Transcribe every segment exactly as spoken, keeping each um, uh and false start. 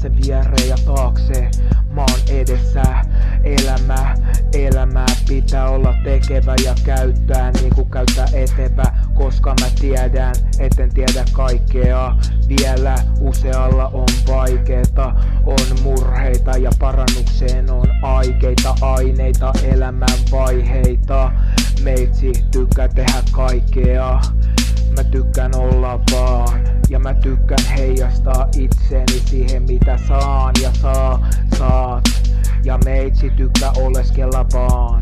taakse, viereen ja taakse. Mä oon edessä, elämä, elämää pitää olla tekevä ja käyttää niinku käyttää etevä. Koska mä tiedän, etten tiedä kaikkea. Vielä usealla on vaikeeta, on murheita ja parannukseen on aikeita, aineita, elämän vaiheita. Meitsi tykkää tehdä kaikkea. Mä tykkään olla vaan ja mä tykkään heijastaa itseni siihen mitä saan ja saa, saat. Ja meitsi tykkää oleskella vaan.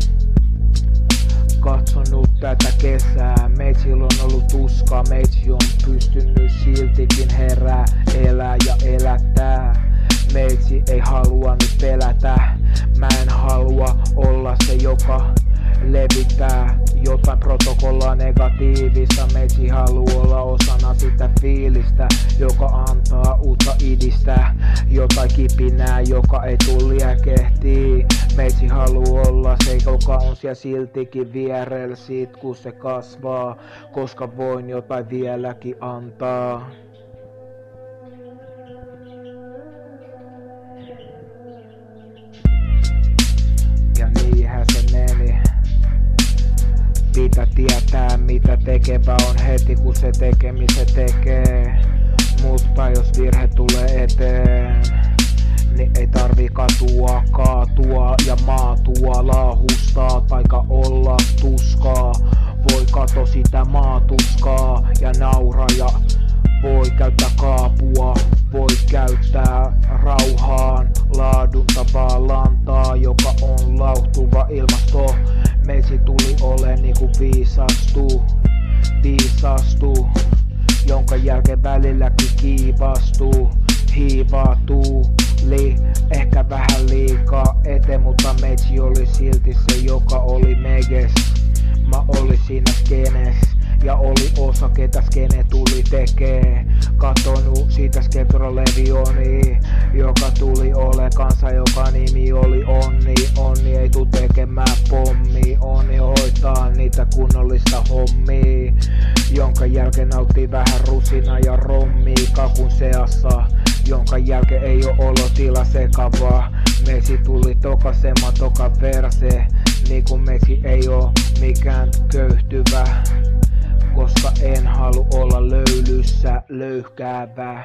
Katsonut tätä kesää, meitsillä on ollut tuskaa, meitsi on pystynyt siltikin herää, elää ja elättää. Meitsi ei halua nyt pelätä, mä en halua olla se joka levittää jotain protokollaa negatiivista. Meitsi haluu olla osana sitä fiilistä, joka antaa uutta idistä. Jotain kipinää, joka ei tuu liekehtii. Meitsi haluu olla se, joka on siellä siltikin vierellä sit kun se kasvaa. Koska voin jotain vieläkin antaa. Ja niinhän se meni. Pitää tietää mitä tekevä on heti kun se tekemisen tekee. Mutta jos virhe tulee eteen, niin ei tarvii katua, kaatua ja maatua, laahustaa taika olla tuskaa. Voi kato sitä maatuskaa ja naura ja voi käyttää kaapua. Voi käyttää rauhaan laaduntavaa lantaa, joka on lauhtuva ilmasto. Meitsi tuli ole niinku viisastu, viisastu, jonka jälkeen välilläkin kiivastuu, hiivaatuu, li, ehkä vähän liikaa eteen, mutta meitsi oli silti se, joka oli meges. Mä olin siinä skenes ja oli osa ketä skene tuli tekee. Katonu siitä Skeptrolevioni, joka tuli ole kanssa, joka nimi oli Onni. Onni ei tuu tekemään pommi, Onni hoitaa niitä kunnollista hommia. Jonka jälkeen nauttii vähän rusina ja rommi kakun seassa. Jonka jälkeen ei oo olotila sekava. Meitsi tuli tokasema toka verse, niinku meitsi ei oo mikään köyhtyvä. Koska en halu olla löylyssä löyhkäävä.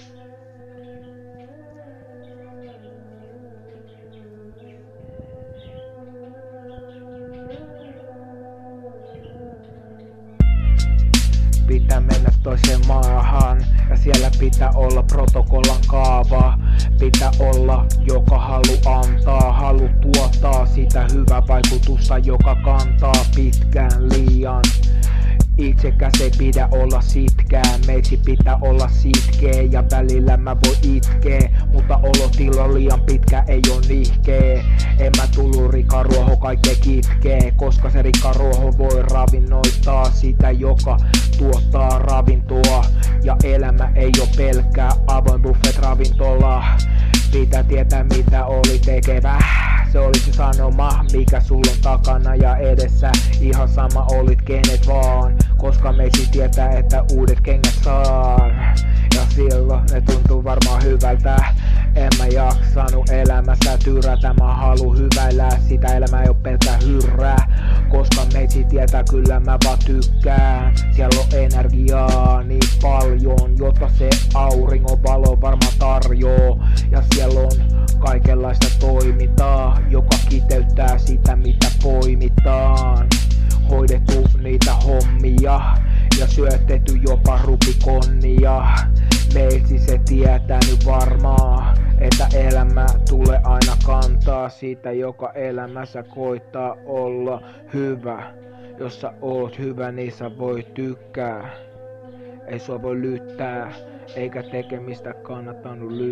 Pitää mennä toiseen maahan ja siellä pitää olla protokollan kaava. Pitää olla joka halu antaa, halu tuottaa sitä hyvää vaikutusta, joka kantaa pitkään liian. Itsekäs ei pidä olla sitkää, meitsi pitää olla sitkeä ja välillä mä voi itkee. Mutta olotila liian pitkä ei oo nihkee. En mä tullu rikaruoho kaikkea kitkee, koska se rikaruoho voi ravinnoittaa sitä, joka tuottaa ravintoa. Ja elämä ei oo pelkkää avoin buffet ravintola. Pitää tietää mitä oli tekevä. Se oli se sanoma, mikä sulla on takana ja edessä. Ihan sama olit kenet vaan, koska meitsi tietää, että uudet kengät saan. Ja silloin ne tuntuu varmaan hyvältä. En mä jaksanut elämässä tyrätä, mä haluun hyväillä. Sitä elämä ei oo pelkkää hyrrää, koska meitsi tietää kyllä mä vaan tykkään. Siellä on energiaa niin paljon, jota se auringon valo varmaan tarjoo. Ja siellä on kaikenlaista toimintaa, joka kiteyttää sitä mitä poimitaan. Hoidettu niitä hommia ja syötetty jopa rubikonnia. Meitsi se tietää nyt varmaan, että elämä tulee aina kantaa siitä, joka elämässä koittaa olla hyvä. Jos sä oot hyvä, niin sä voi tykkää. Ei sua voi lyttää, eikä tekemistä kannattanut lyttää.